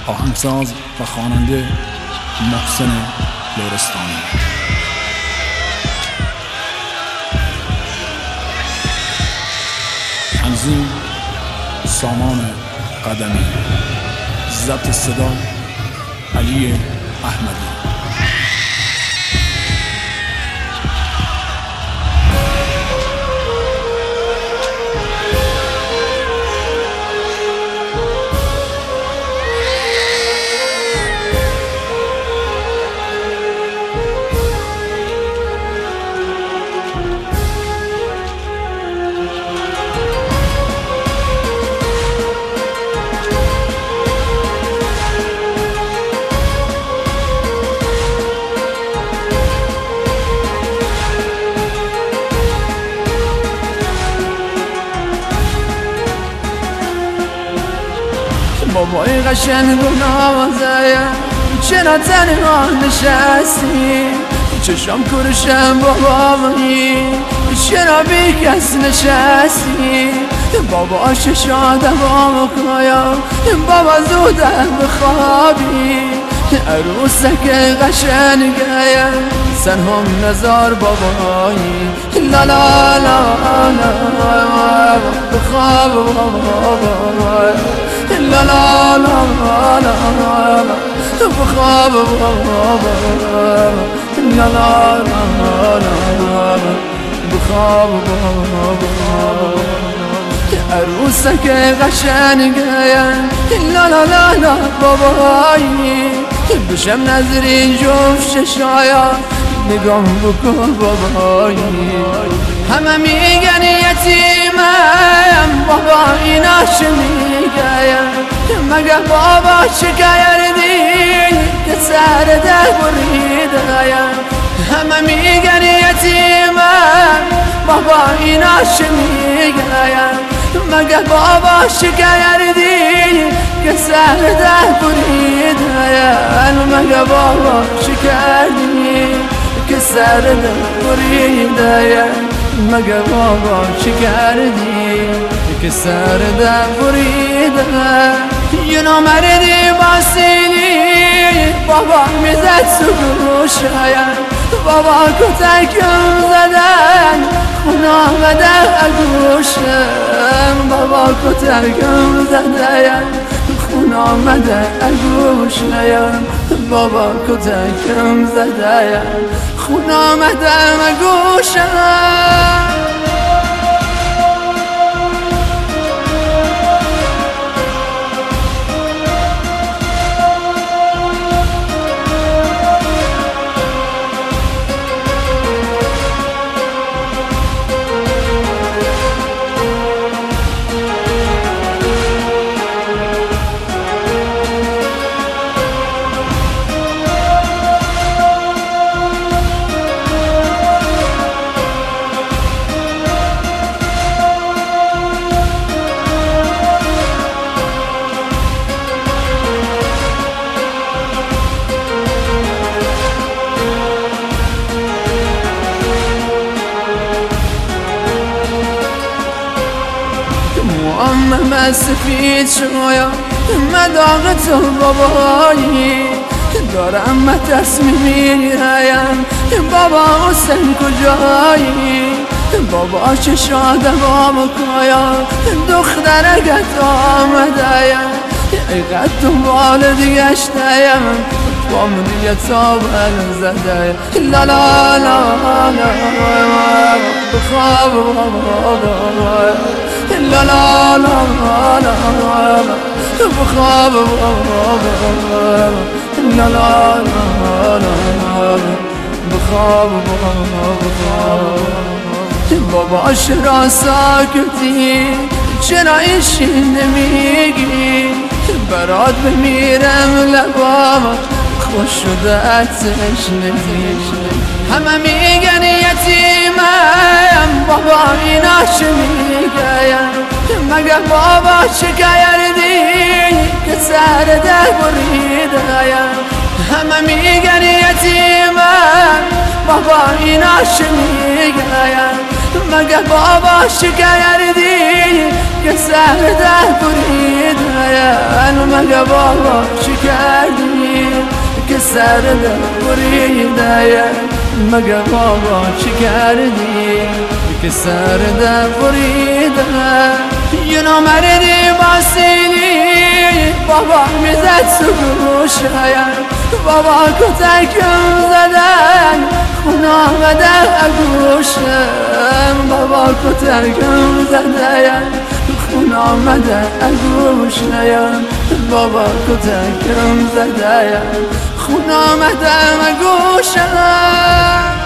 آهنگساز و خواننده محسن لرستانی. تنظیم سامان قدمی. ضبط صدا علی احمدی. بابای قشنگ و نوازه چرا تنها نشستی؟ چشم کرشم بابایی چرا بی کس نشستی؟ بابا ششاده بابا کایا بابا زوده بخوابی عروسک قشنگه سن هم نزار بابایی لا لا لا لا بخواب بابا لا لا لا لا بخواب بابا لا لا لا بخواب بابا عروسک قشنگه لا لا لا لا بابایی بشم نظرین جفت ششایا نگاه بکن بابایی همه میگن یتیمم بابا ایناش میگن مگه بابا چه کردی که سر ده بریده همه میگن یتیمم بابا ایناش میگن مگه بابا چه کردی که سر ده بریده مگه بابا چه کردی که سر ده بریده مگه بابا چه کردی که سر ده بریده یه نامردی باسیلی بابا میزد سگوشه بابا کتکم زدن خون آمده اگوشم بابا کتکم زدن خون آمده اگوشم بابا کتکم زدن خون آمده اگوشم من سفید شایا مداغ تو بابایی دارم من تصمیم میگیرم بابا حسین کجایی بابا چه شاده بابا کایا دخترگت آمده اینقدر دنبال دیگشتم بام دیگه تابل زده لا لا لا لا بخواب بابا لا لا لا لا بخواب بابا لا لا لا بخواب بابا چرا ساکتی چرا ایشی نمیگی برات بمیرم لبام خوش شده اتش نمیش همه میگن یتیمم بابا ایناش میگن مگه بابا چه کردی که سر ده بریده همه میگن یتیمم بابا ایناش میگن مگه بابا چه کردی که سر ده بریده مگه بابا چی کردی که سرده بریده مگه بابا چی کردی که سرده بریده یه نامردی باسیلی بابا میزد سگوشه بابا کتکم زدن خون آمده اگوشم بابا کتکم زدن خون آمده اگوشم بابا کتکم زدن خون آمده اگوشم